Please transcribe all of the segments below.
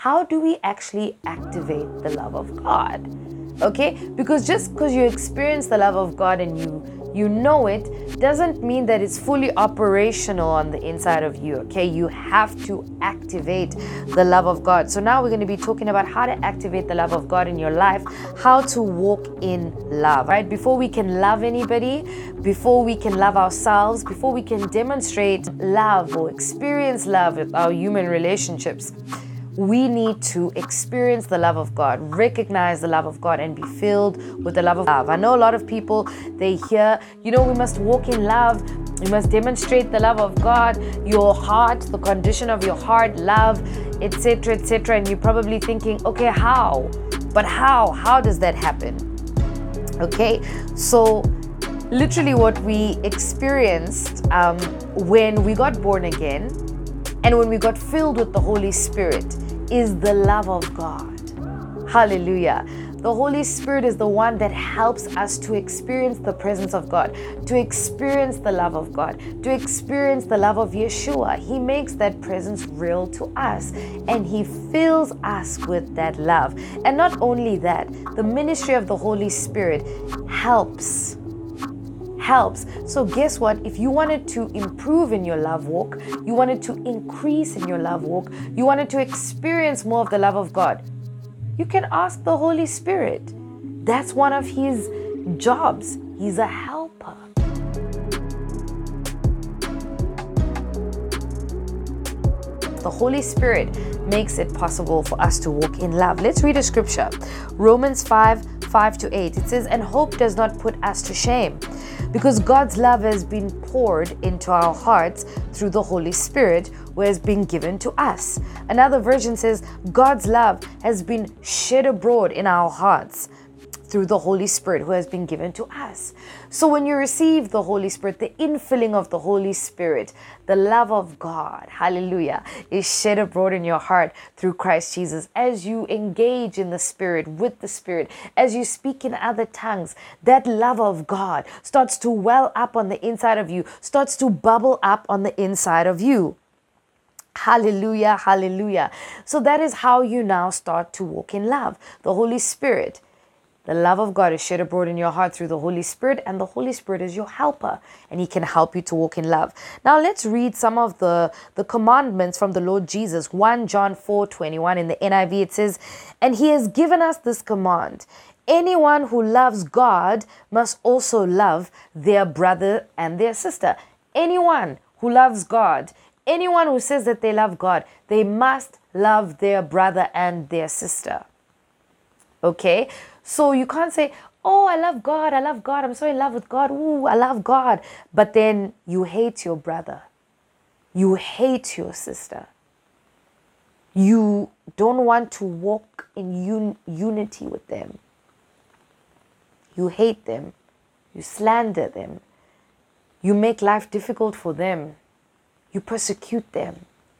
how do we actually activate the love of God? Okay, because just because you experience the love of God and you know it doesn't mean that it's fully operational on the inside of you. Okay, you have to activate the love of God. So now we're going to be talking about how to activate the love of God in your life, how to walk in love, right? Before we can love anybody, before we can love ourselves, before we can demonstrate love or experience love with our human relationships, we need to experience the love of God, recognize the love of God, and be filled with the love of love. I know a lot of people, they hear, we must walk in love. You must demonstrate the love of God, your heart, the condition of your heart, love, etc., etc. And you're probably thinking, okay, how? But how? How does that happen? Okay, so literally what we experienced when we got born again and when we got filled with the Holy Spirit is the love of God. Hallelujah. The Holy Spirit is the one that helps us to experience the presence of God, to experience the love of God, to experience the love of Yeshua. He makes that presence real to us and He fills us with that love. And not only that, the ministry of the Holy Spirit helps. So guess what? If you wanted to improve in your love walk, you wanted to increase in your love walk, you wanted to experience more of the love of God, you can ask the Holy Spirit. That's one of His jobs. He's a helper. The Holy Spirit makes it possible for us to walk in love. Let's read a scripture. Romans 5:5-8. It says, "And hope does not put us to shame, because God's love has been poured into our hearts through the Holy Spirit who has been given to us." Another version says, God's love has been shed abroad in our hearts through the Holy Spirit who has been given to us. So when you receive the Holy Spirit, the infilling of the Holy Spirit, the love of God, hallelujah, is shed abroad in your heart through Christ Jesus. As you engage in the Spirit, with the Spirit, as you speak in other tongues, that love of God starts to well up on the inside of you, starts to bubble up on the inside of you. Hallelujah, hallelujah. So that is how you now start to walk in love. The Holy Spirit, the love of God is shed abroad in your heart through the Holy Spirit, and the Holy Spirit is your helper, and He can help you to walk in love. Now let's read some of the commandments from the Lord Jesus. 1 John 4:21 in the NIV, it says, "And He has given us this command: anyone who loves God must also love their brother and their sister." Anyone who loves God, anyone who says that they love God, they must love their brother and their sister. Okay? So you can't say, oh, I love God, I'm so in love with God, ooh, I love God. But then you hate your brother. You hate your sister. You don't want to walk in unity with them. You hate them. You slander them. You make life difficult for them. You persecute them.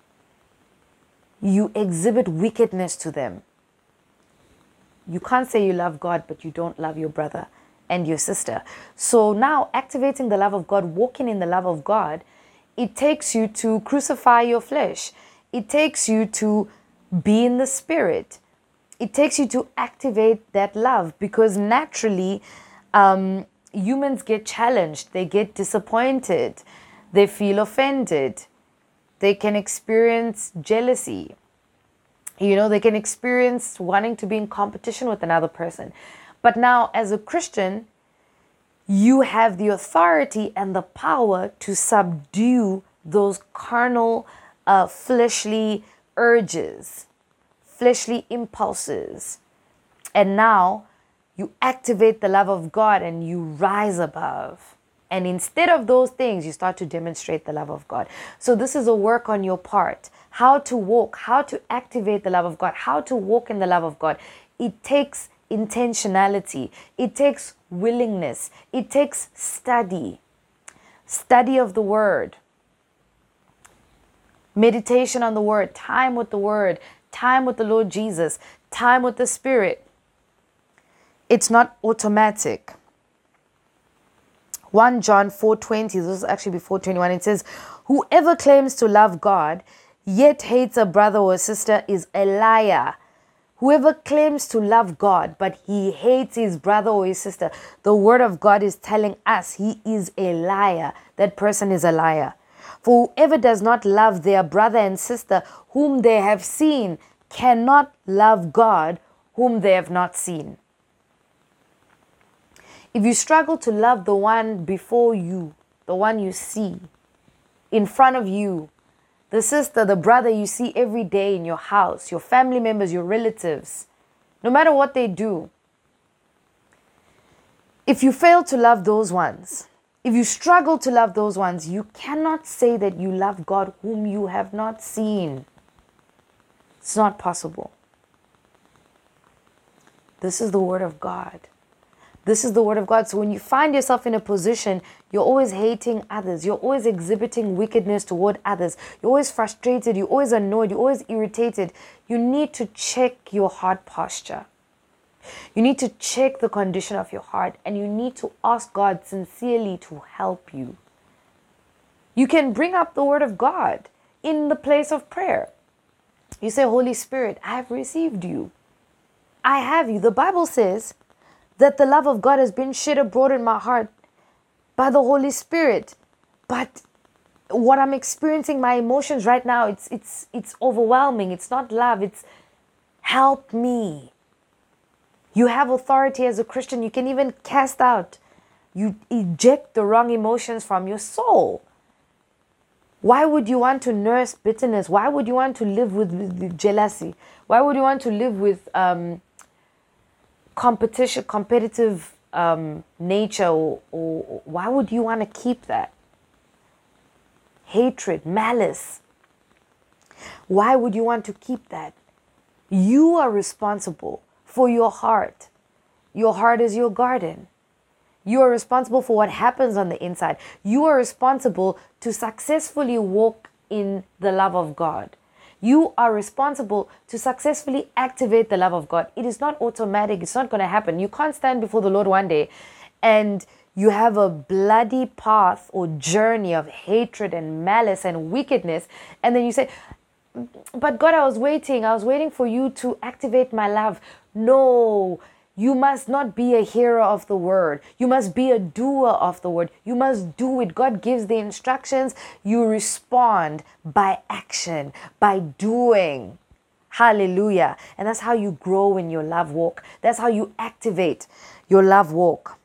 You exhibit wickedness to them. You can't say you love God, but you don't love your brother and your sister. So now activating the love of God, walking in the love of God, it takes you to crucify your flesh. It takes you to be in the Spirit. It takes you to activate that love, because naturally humans get challenged. They get disappointed. They feel offended. They can experience jealousy. They can experience wanting to be in competition with another person. But now, as a Christian, you have the authority and the power to subdue those carnal, fleshly urges, fleshly impulses. And now, you activate the love of God and you rise above. And instead of those things, you start to demonstrate the love of God. So this is a work on your part. How to walk, how to activate the love of God, how to walk in the love of God. It takes intentionality. It takes willingness. It takes study of the Word, meditation on the Word, time with the Word, time with the Lord Jesus, time with the Spirit. It's not automatic. 1 John 4:20, this is actually before 21, it says, "Whoever claims to love God yet hates a brother or a sister is a liar. Whoever claims to love God, but he hates his brother or his sister, the word of God is telling us he is a liar. That person is a liar. For whoever does not love their brother and sister whom they have seen cannot love God whom they have not seen. If you struggle to love the one before you, the one you see in front of you, the sister, the brother you see every day in your house, your family members, your relatives, no matter what they do, if you fail to love those ones, if you struggle to love those ones, you cannot say that you love God whom you have not seen. It's not possible. This is the word of God. This is the word of God. So when you find yourself in a position, you're always hating others. You're always exhibiting wickedness toward others. You're always frustrated. You're always annoyed. You're always irritated. You need to check your heart posture. You need to check the condition of your heart, and you need to ask God sincerely to help you. You can bring up the word of God in the place of prayer. You say, Holy Spirit, I have received you. I have you. The Bible says that the love of God has been shed abroad in my heart by the Holy Spirit. But what I'm experiencing, my emotions right now, it's overwhelming. It's not love. It's help me. You have authority as a Christian. You can even cast out. You eject the wrong emotions from your soul. Why would you want to nurse bitterness? Why would you want to live with jealousy? Why would you want to live with competitive nature, or why would you want to keep that? Hatred, malice. Why would you want to keep that? You are responsible for your heart. Your heart is your garden. You are responsible for what happens on the inside. You are responsible to successfully walk in the love of God. You are responsible to successfully activate the love of God. It is not automatic. It's not going to happen. You can't stand before the Lord one day and you have a bloody path or journey of hatred and malice and wickedness. And then you say, but God, I was waiting for you to activate my love. No, you must not be a hearer of the word. You must be a doer of the word. You must do it. God gives the instructions. You respond by action, by doing. Hallelujah. And that's how you grow in your love walk. That's how you activate your love walk.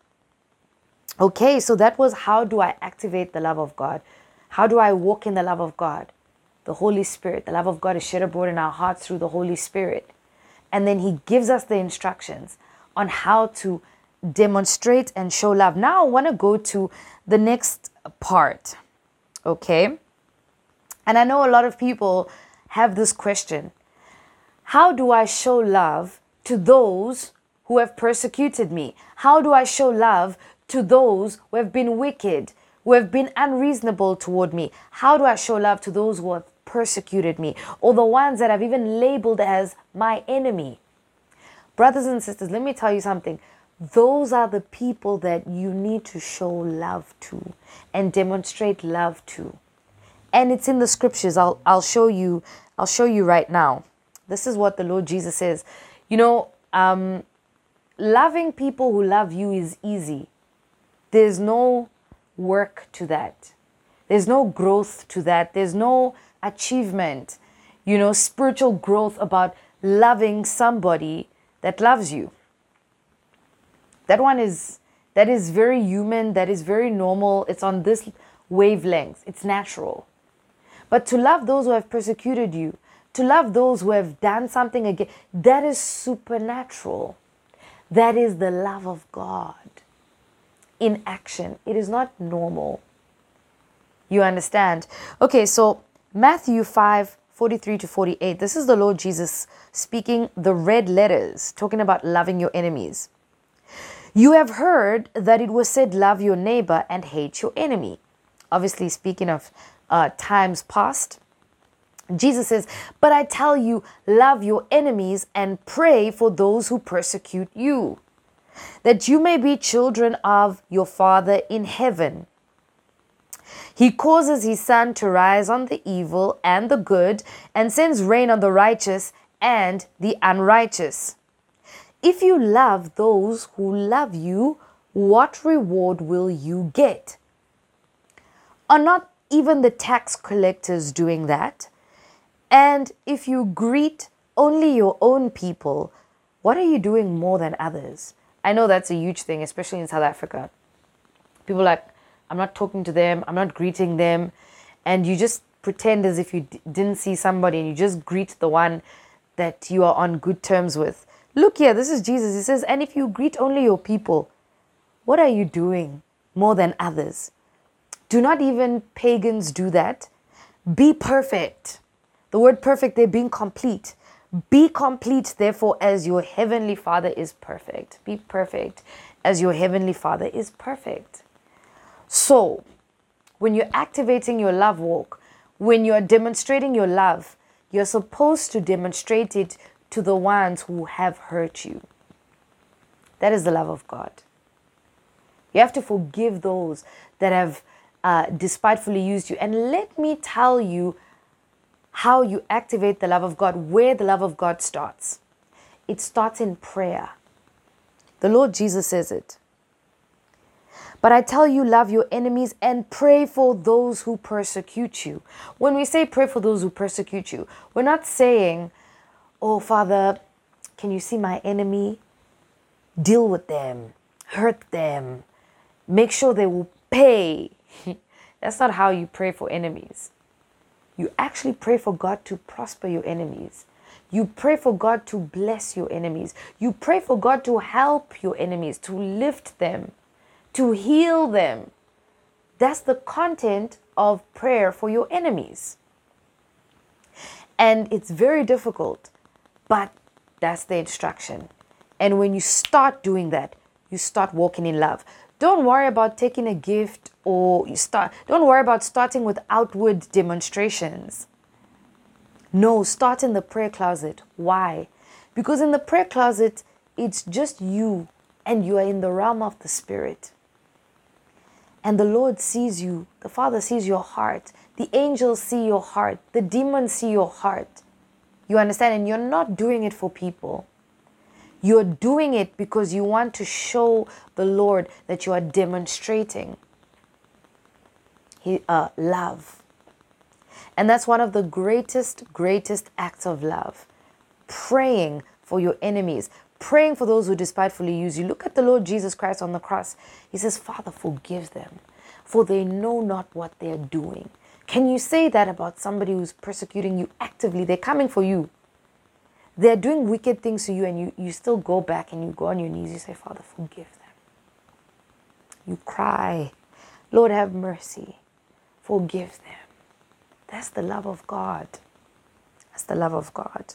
Okay, so that was how do I activate the love of God? How do I walk in the love of God? The Holy Spirit. The love of God is shed abroad in our hearts through the Holy Spirit. And then he gives us the instructions on how to demonstrate and show love. Now I want to go to the next part. Okay? And I know a lot of people have this question. How do I show love to those who have persecuted me? How do I show love to those who have been wicked, who have been unreasonable toward me? How do I show love to those who have persecuted me, or the ones that I've even labeled as my enemy? Brothers and sisters, let me tell you something. Those are the people that you need to show love to and demonstrate love to. And it's in the scriptures. I'll show you right now. This is what the Lord Jesus says. You know, loving people who love you is easy. There's no work to that. There's no growth to that. There's no achievement, spiritual growth about loving somebody that loves you. That is very human. That is very normal. It's on this wavelength. It's natural. But to love those who have persecuted you, to love those who have done something again, that is supernatural. That is the love of God in action. It is not normal. You understand? Okay, so Matthew 5:43-48. This is the Lord Jesus speaking the red letters, talking about loving your enemies. You have heard that it was said, love your neighbor and hate your enemy. Obviously, speaking of times past. Jesus says, but I tell you, love your enemies and pray for those who persecute you, that you may be children of your Father in heaven. He causes his sun to rise on the evil and the good, and sends rain on the righteous and the unrighteous. If you love those who love you, what reward will you get? Are not even the tax collectors doing that? And if you greet only your own people, what are you doing more than others? I know that's a huge thing, especially in South Africa. People are like, I'm not talking to them, I'm not greeting them. And you just pretend as if you didn't see somebody and you just greet the one that you are on good terms with. Look here, this is Jesus. He says, and if you greet only your people, what are you doing more than others? Do not even pagans do that? Be perfect. The word perfect there being complete. Be complete, therefore, as your heavenly Father is perfect. Be perfect as your heavenly Father is perfect. So, when you're activating your love walk, when you're demonstrating your love, you're supposed to demonstrate it to the ones who have hurt you. That is the love of God. You have to forgive those that have despitefully used you. And let me tell you how you activate the love of God, where the love of God starts. It starts in prayer. The Lord Jesus says it. But I tell you, love your enemies and pray for those who persecute you. When we say pray for those who persecute you, we're not saying, oh, Father, can you see my enemy? Deal with them, hurt them, make sure they will pay. That's not how you pray for enemies. You actually pray for God to prosper your enemies. You pray for God to bless your enemies. You pray for God to help your enemies, to lift them, to heal them. That's the content of prayer for your enemies. And it's very difficult, but that's the instruction. And when you start doing that, you start walking in love. Don't worry about taking a gift don't worry about starting with outward demonstrations. No, start in the prayer closet. Why? Because in the prayer closet, it's just you and you are in the realm of the Spirit. And the Lord sees you. The Father sees your heart. The angels see your heart. The demons see your heart. You understand? And you're not doing it for people. You're doing it because you want to show the Lord that you are demonstrating love. And that's one of the greatest acts of love. Praying for your enemies. Praying for those who despitefully use you. Look at the Lord Jesus Christ on the cross. He says, Father, forgive them, for they know not what they're doing. Can you say that about somebody who's persecuting you actively? They're coming for you. They're doing wicked things to you, and you still go back and you go on your knees. You say, Father, forgive them. You cry, Lord, have mercy. Forgive them. That's the love of God. That's the love of God.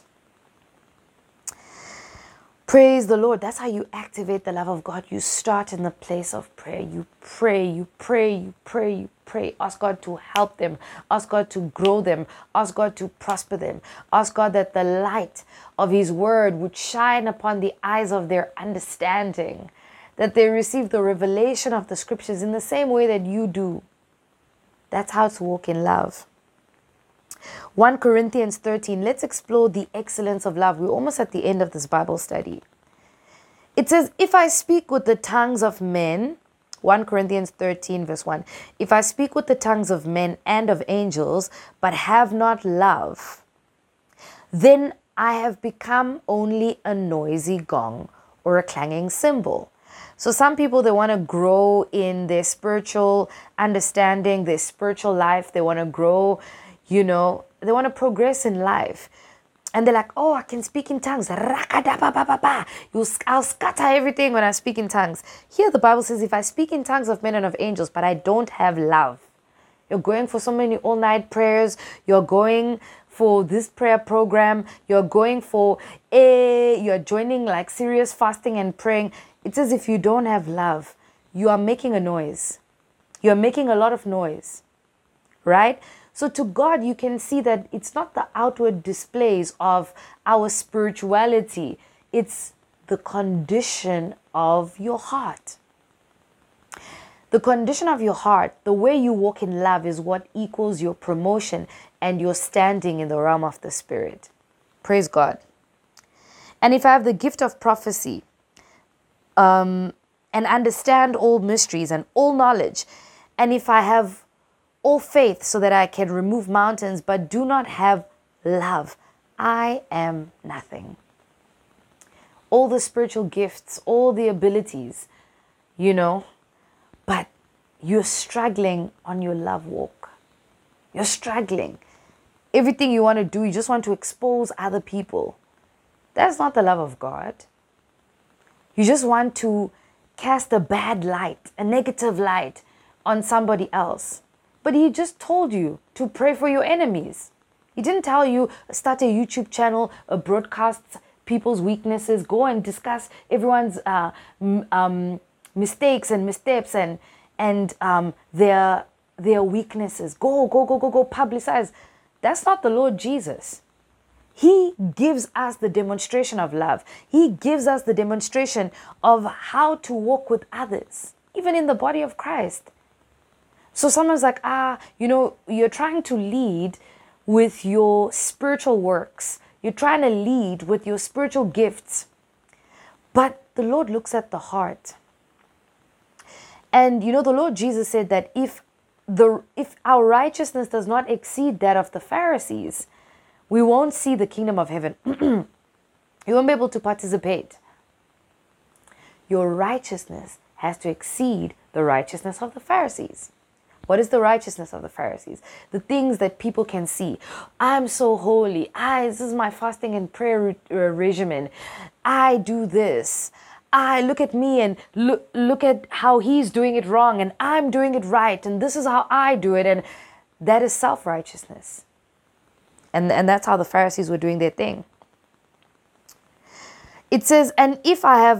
Praise the Lord. That's how you activate the love of God. You start in the place of prayer. You pray, you pray, you pray, you pray. Ask God to help them. Ask God to grow them. Ask God to prosper them. Ask God that the light of His word would shine upon the eyes of their understanding. That they receive the revelation of the scriptures in the same way that you do. That's how to walk in love. 1 Corinthians 13. Let's explore the excellence of love. We're almost at the end of this Bible study. It says, if I speak with the tongues of men, 1 Corinthians 13 verse 1. If I speak with the tongues of men and of angels, but have not love, then I have become only a noisy gong or a clanging cymbal. So some people, they want to grow in their spiritual understanding, their spiritual life. They want to grow, they want to progress in life. And they're like, oh, I can speak in tongues. I'll scatter everything when I speak in tongues. Here the Bible says, if I speak in tongues of men and of angels, but I don't have love. You're going for so many all-night prayers. You're going for this prayer program. You're going for you're joining like serious fasting and praying. It says if you don't have love, you are making a noise. You're making a lot of noise, right? So to God, you can see that it's not the outward displays of our spirituality. It's the condition of your heart. The condition of your heart, the way you walk in love, is what equals your promotion and your standing in the realm of the Spirit. Praise God. And if I have the gift of prophecy, and understand all mysteries and all knowledge, and if I have all faith so that I can remove mountains, but do not have love, I am nothing. All the spiritual gifts, all the abilities, but you're struggling on your love walk. You're struggling. Everything you want to do, you just want to expose other people. That's not the love of God. You just want to cast a bad light, a negative light on somebody else. But he just told you to pray for your enemies. He didn't tell you start a YouTube channel, broadcast people's weaknesses, go and discuss everyone's mistakes and missteps and their weaknesses. Go, publicize. That's not the Lord Jesus. He gives us the demonstration of love. He gives us the demonstration of how to walk with others, even in the body of Christ. So someone's like, you're trying to lead with your spiritual works. You're trying to lead with your spiritual gifts. But the Lord looks at the heart. And the Lord Jesus said that if our righteousness does not exceed that of the Pharisees, we won't see the kingdom of heaven. You won't be able to participate. Your righteousness has to exceed the righteousness of the Pharisees. What is the righteousness of the Pharisees? The things that people can see. I'm so holy. This is my fasting and prayer regimen. I do this. I look at me and look at how he's doing it wrong and I'm doing it right. And this is how I do it. And that is self-righteousness. And that's how the Pharisees were doing their thing. It says, and if I have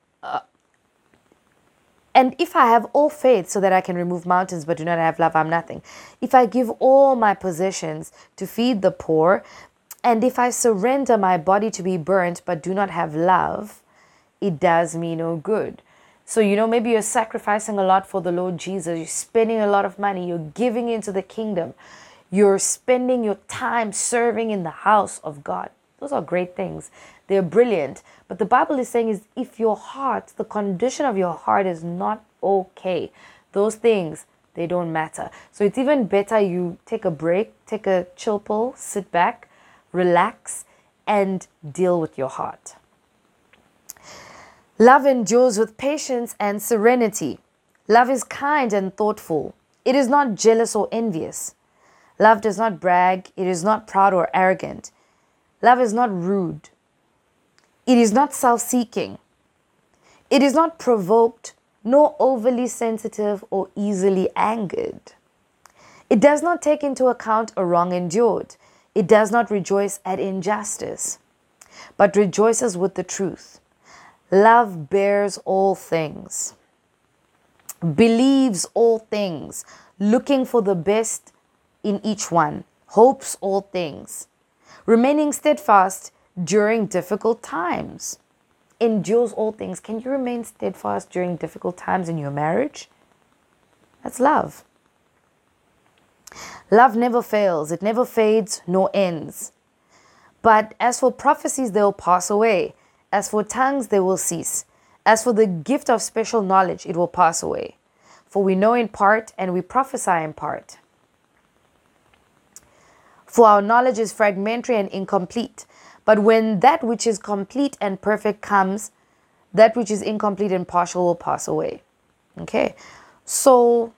all faith so that I can remove mountains but do not have love, I'm nothing. If I give all my possessions to feed the poor, and if I surrender my body to be burnt but do not have love, it does me no good. So, maybe you're sacrificing a lot for the Lord Jesus. You're spending a lot of money. You're giving into the kingdom. You're spending your time serving in the house of God. Those are great things. They're brilliant. But the Bible is saying is if your heart, the condition of your heart is not okay, those things, they don't matter. So it's even better you take a break, take a chill pill, sit back, relax, and deal with your heart. Love endures with patience and serenity. Love is kind and thoughtful. It is not jealous or envious. Love does not brag. It is not proud or arrogant. Love is not rude. It is not self-seeking. It is not provoked, nor overly sensitive or easily angered. It does not take into account a wrong endured. It does not rejoice at injustice, but rejoices with the truth. Love bears all things, believes all things, looking for the best in each one, hopes all things, remaining steadfast during difficult times, endures all things. Can you remain steadfast during difficult times in your marriage? That's love. Love never fails. It never fades nor ends. But as for prophecies, they will pass away. As for tongues, they will cease. As for the gift of special knowledge, it will pass away. For we know in part and we prophesy in part. For our knowledge is fragmentary and incomplete. But when that which is complete and perfect comes, that which is incomplete and partial will pass away. Okay, so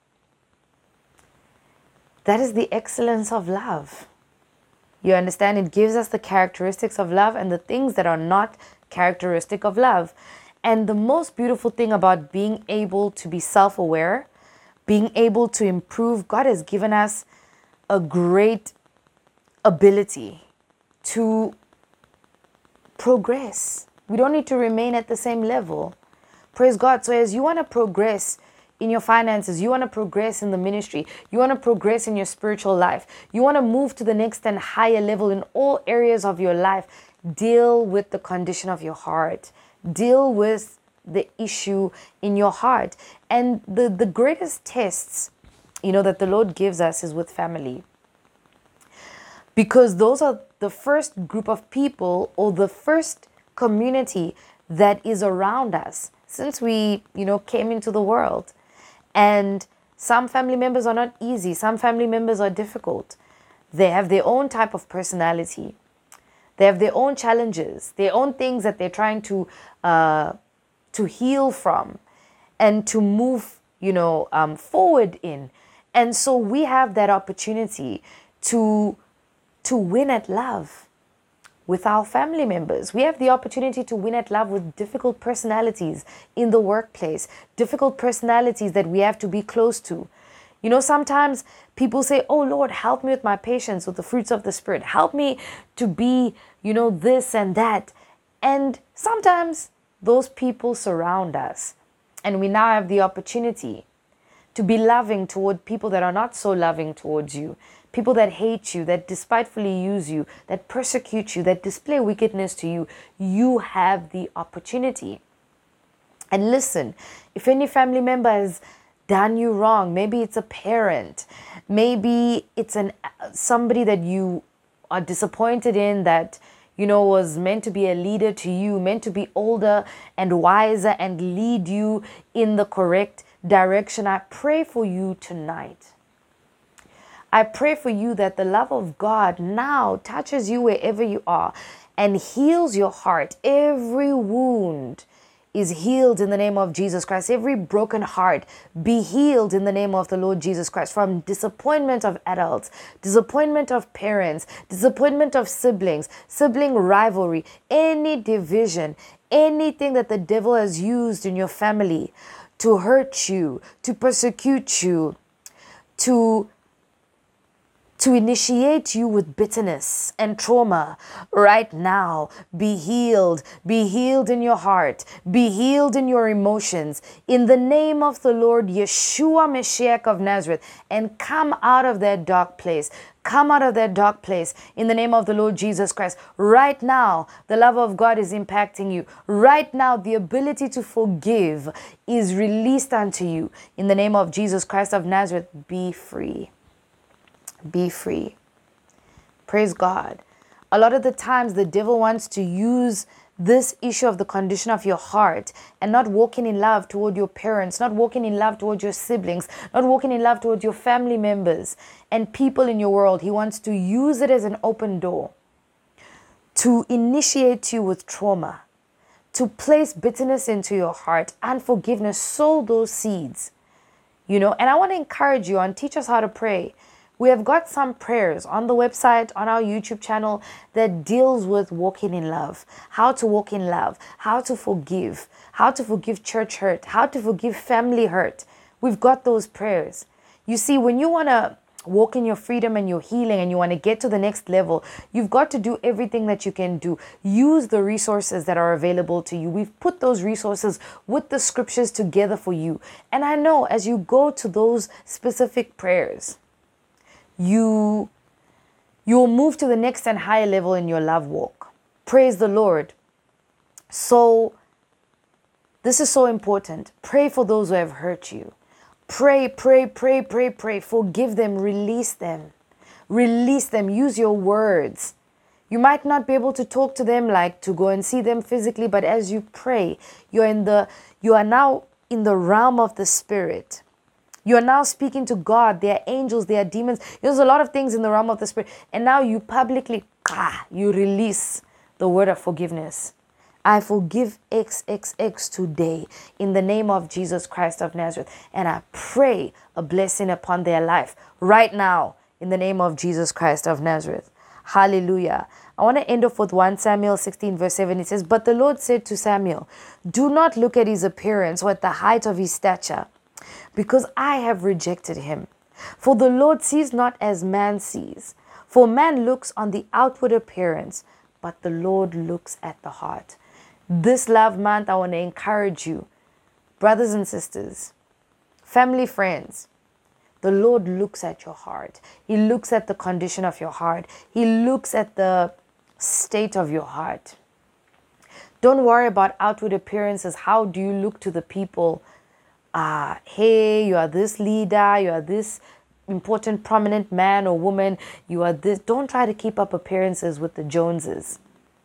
that is the excellence of love. You understand? It gives us the characteristics of love and the things that are not characteristic of love. And the most beautiful thing about being able to be self-aware, being able to improve, God has given us a great ability to progress. We don't need to remain at the same level. Praise God. So as you want to progress in your finances, you want to progress in the ministry, you want to progress in your spiritual life, you want to move to the next and higher level in all areas of your life, deal with the condition of your heart. Deal with the issue in your heart. And the greatest tests, that the Lord gives us is with family. Because those are the first group of people, or the first community that is around us since we, came into the world. And some family members are not easy. Some family members are difficult. They have their own type of personality. They have their own challenges, their own things that they're trying to heal from and to move, forward in. And so we have that opportunity to win at love with our family members. We have the opportunity to win at love with difficult personalities in the workplace, difficult personalities that we have to be close to. Sometimes people say, oh Lord, help me with my patience, with the fruits of the Spirit. Help me to be, this and that. And sometimes those people surround us. And we now have the opportunity to be loving toward people that are not so loving towards you. People that hate you, that despitefully use you, that persecute you, that display wickedness to you. You have the opportunity. And listen, if any family member has done you wrong, maybe it's a parent, maybe it's somebody that you are disappointed in, that was meant to be a leader to you, meant to be older and wiser and lead you in the correct direction. I pray for you tonight. I pray for you that the love of God now touches you wherever you are and heals your heart. Every wound is healed in the name of Jesus Christ. Every broken heart be healed in the name of the Lord Jesus Christ. From disappointment of adults, disappointment of parents, disappointment of siblings, sibling rivalry, any division, anything that the devil has used in your family to hurt you, to persecute you, to initiate you with bitterness and trauma right now. Be healed. Be healed in your heart. Be healed in your emotions. In the name of the Lord Yeshua Mashiach of Nazareth. And come out of that dark place. Come out of that dark place in the name of the Lord Jesus Christ. Right now, the love of God is impacting you. Right now, the ability to forgive is released unto you. In the name of Jesus Christ of Nazareth, be free. Be free. Praise God. A lot of the times the devil wants to use this issue of the condition of your heart and not walking in love toward your parents, not walking in love toward your siblings, not walking in love toward your family members and people in your world. He wants to use it as an open door to initiate you with trauma, to place bitterness into your heart, unforgiveness, sow those seeds, And I want to encourage you on Teach Us How to Pray. We have got some prayers on the website, on our YouTube channel, that deals with walking in love, how to walk in love, how to forgive church hurt, how to forgive family hurt. We've got those prayers. You see, when you want to walk in your freedom and your healing and you want to get to the next level, you've got to do everything that you can do. Use the resources that are available to you. We've put those resources with the scriptures together for you. And I know as you go to those specific prayers, you will move to the next and higher level in your love walk. Praise the Lord. So this is so important. Pray for those who have hurt you. Pray. Forgive them. Release them. Release them. Use your words. You might not be able to talk to them, like to go and see them physically, but as you pray, you are now in the realm of the Spirit. You are now speaking to God. There are angels, there are demons. There's a lot of things in the realm of the Spirit. And now you publicly, you release the word of forgiveness. I forgive XXX today in the name of Jesus Christ of Nazareth. And I pray a blessing upon their life right now in the name of Jesus Christ of Nazareth. Hallelujah. I want to end off with 1 Samuel 16 verse 7. It says, "But the Lord said to Samuel, do not look at his appearance or at the height of his stature, because I have rejected him. For the Lord sees not as man sees. For man looks on the outward appearance, but the Lord looks at the heart." This love month, I want to encourage you, brothers and sisters, family, friends. The Lord looks at your heart. He looks at the condition of your heart. He looks at the state of your heart. Don't worry about outward appearances. How do you look to the people? Hey, you are this leader, you are this important, prominent man or woman, you are this. Don't try to keep up appearances with the Joneses.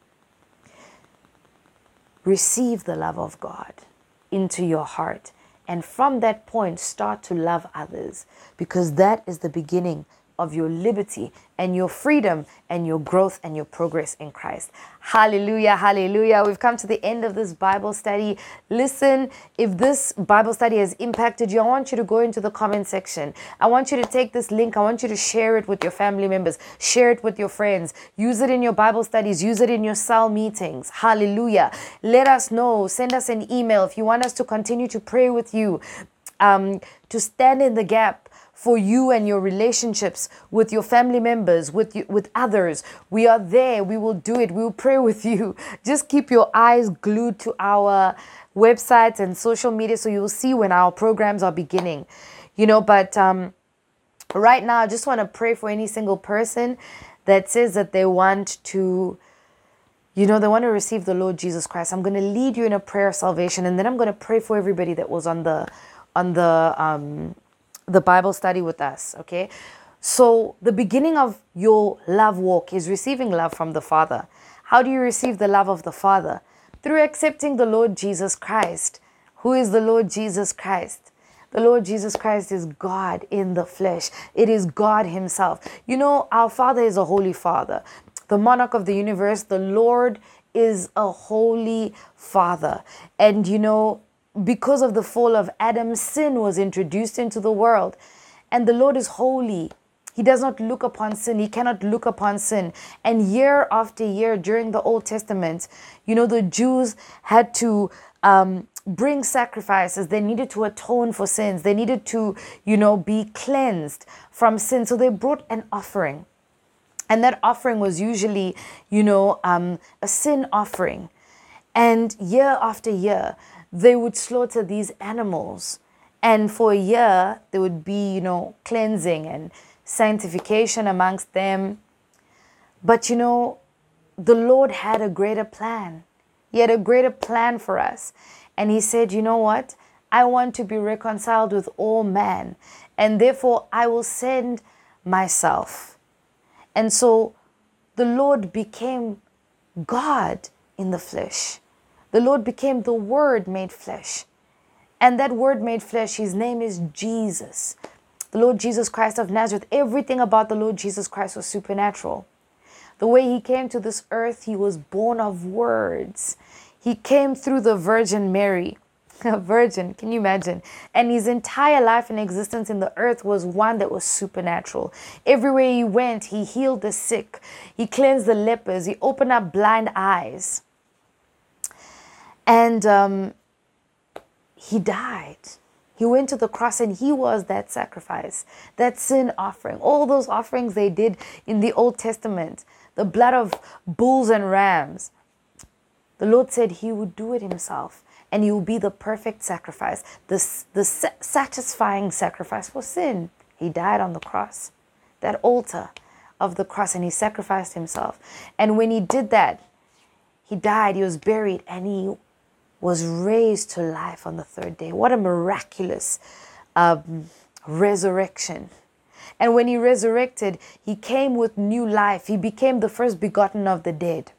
Receive the love of God into your heart. And from that point, start to love others, because that is the beginning of your liberty and your freedom and your growth and your progress in Christ. Hallelujah, hallelujah. We've come to the end of this Bible study. Listen, if this Bible study has impacted you, I want you to go into the comment section. I want you to take this link. I want you to share it with your family members. Share it with your friends. Use it in your Bible studies. Use it in your cell meetings. Hallelujah. Let us know. Send us an email if you want us to continue to pray with you, to stand in the gap for you and your relationships with your family members, with others. We are there. We will do it. We will pray with you. Just keep your eyes glued to our websites and social media so you will see when our programs are beginning. But right now, I just want to pray for any single person that says that they want to, they want to receive the Lord Jesus Christ. I'm going to lead you in a prayer of salvation, and then I'm going to pray for everybody that was on the Bible study with us, okay? So the beginning of your love walk is receiving love from the Father. How do you receive the love of the Father? Through accepting the Lord Jesus Christ. Who is the Lord Jesus Christ? The Lord Jesus Christ is God in the flesh. It is God himself. Our Father is a holy Father. The monarch of the universe, the Lord is a holy Father. And because of the fall of Adam, sin was introduced into the world. And the Lord is holy. He does not look upon sin. He cannot look upon sin. And year after year during the Old Testament, the Jews had to bring sacrifices. They needed to atone for sins. They needed to, be cleansed from sin. So they brought an offering. And that offering was usually, a sin offering. And year after year, they would slaughter these animals. And for a year, there would be, cleansing and sanctification amongst them. But, the Lord had a greater plan. He had a greater plan for us. And he said, you know what? I want to be reconciled with all man. And therefore, I will send myself. And so the Lord became God in the flesh. The Lord became the Word made flesh. And that Word made flesh, his name is Jesus. The Lord Jesus Christ of Nazareth. Everything about the Lord Jesus Christ was supernatural. The way he came to this earth, he was born of words. He came through the Virgin Mary. A virgin, can you imagine? And his entire life and existence in the earth was one that was supernatural. Everywhere he went, he healed the sick. He cleansed the lepers. He opened up blind eyes. And he died. He went to the cross and he was that sacrifice, that sin offering. All those offerings they did in the Old Testament, the blood of bulls and rams. The Lord said he would do it himself, and he will be the perfect sacrifice, the satisfying sacrifice for sin. He died on the cross, that altar of the cross, and he sacrificed himself. And when he did that, he died, he was buried, and he was raised to life on the third day. What a miraculous resurrection. And when he resurrected, he came with new life. He became the first begotten of the dead.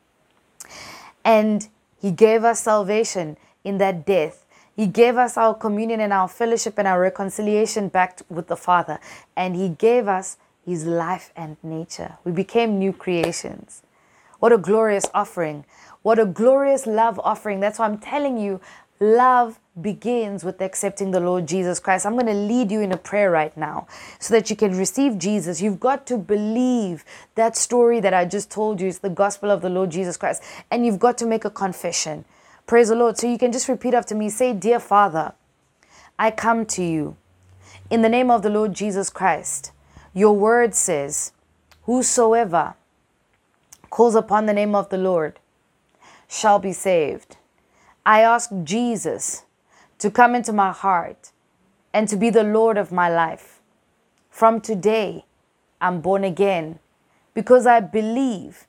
And he gave us salvation in that death. He gave us our communion and our fellowship and our reconciliation back with the Father. And he gave us his life and nature. We became new creations. What a glorious offering. What a glorious love offering. That's why I'm telling you, love begins with accepting the Lord Jesus Christ. I'm going to lead you in a prayer right now so that you can receive Jesus. You've got to believe that story that I just told you is the gospel of the Lord Jesus Christ. And you've got to make a confession. Praise the Lord. So you can just repeat after me. Say, "Dear Father, I come to you in the name of the Lord Jesus Christ. Your word says, whosoever calls upon the name of the Lord shall be saved. I ask Jesus to come into my heart and to be the Lord of my life. From today, I'm born again because I believe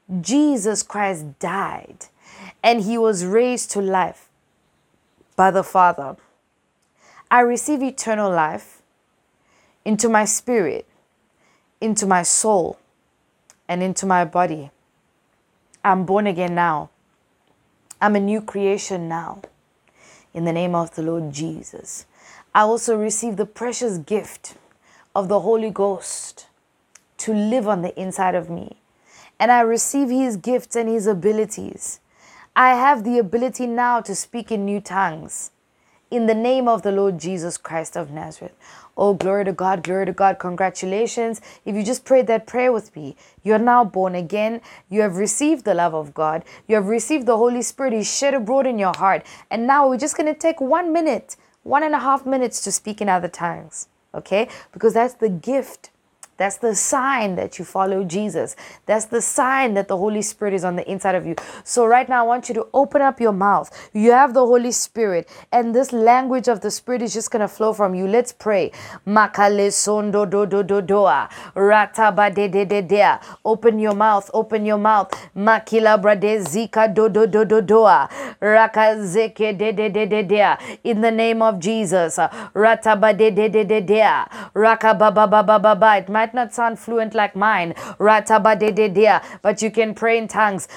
Jesus Christ died and he was raised to life by the Father. I receive eternal life into my spirit, into my soul, and into my body. I'm born again now. I'm a new creation now. In the name of the Lord Jesus. I also receive the precious gift of the Holy Ghost to live on the inside of me. And I receive his gifts and his abilities. I have the ability now to speak in new tongues. In the name of the Lord Jesus Christ of Nazareth. Oh, glory to God, glory to God. Congratulations. If you just prayed that prayer with me, you're now born again. You have received the love of God. You have received the Holy Spirit. He's shed abroad in your heart. And now we're just going to take 1 minute, 1.5 minutes to speak in other tongues. Okay? Because that's the gift. That's the sign that you follow Jesus. That's the sign that the Holy Spirit is on the inside of you. So right now, I want you to open up your mouth. You have the Holy Spirit, and this language of the Spirit is just going to flow from you. Let's pray. Makale sondo do do do doa. Rata ba de de de dea. Open your mouth. Open your mouth. Makila brade zika do do do do doa. Raka zeke de de de de dea. In the name of Jesus. Rata ba de de de de dea. Raka ba ba ba ba ba ba. It might not sound fluent like mine, but you can pray in tongues.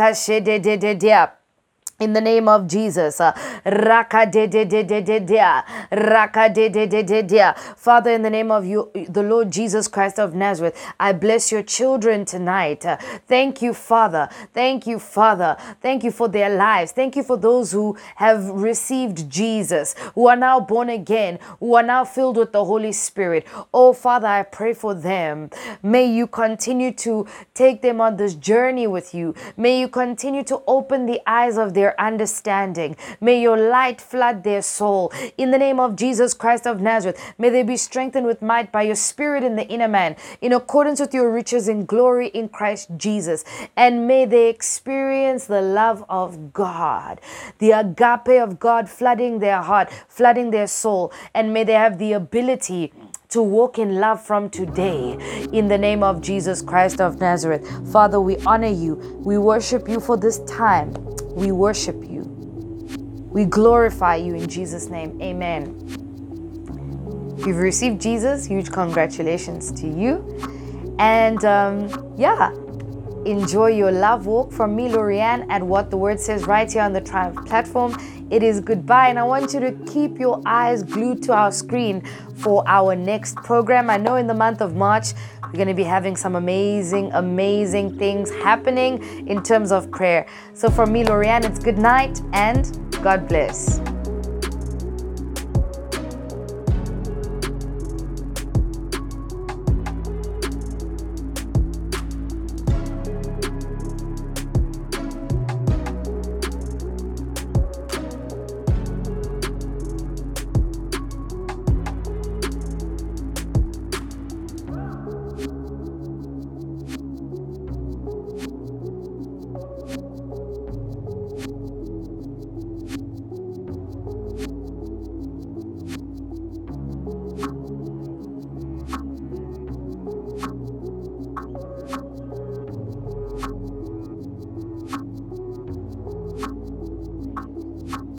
In the name of Jesus. Raka de de de de de de. Raka de de de de de. Father, in the name of you, the Lord Jesus Christ of Nazareth, I bless your children tonight. Thank you, Father. Thank you, Father. Thank you for their lives. Thank you for those who have received Jesus, who are now born again, who are now filled with the Holy Spirit. Oh, Father, I pray for them. May you continue to take them on this journey with you. May you continue to open the eyes of their understanding. May your light flood their soul. In the name of Jesus Christ of Nazareth, may they be strengthened with might by your Spirit in the inner man, in accordance with your riches in glory in Christ Jesus. And may they experience the love of God, the agape of God flooding their heart, flooding their soul. And may they have the ability to walk in love from today, in the name of Jesus Christ of Nazareth. Father, we honor you. We worship you for this time. We worship you. We glorify you in Jesus' name. Amen. If you've received Jesus, huge congratulations to you. And enjoy your love walk from me, Lorianne, at What the Word Says right here on the Triumph platform. It is goodbye, and I want you to keep your eyes glued to our screen for our next program. I know in the month of March, we're going to be having some amazing, amazing things happening in terms of prayer. So from me, Lorianne, it's good night and God bless.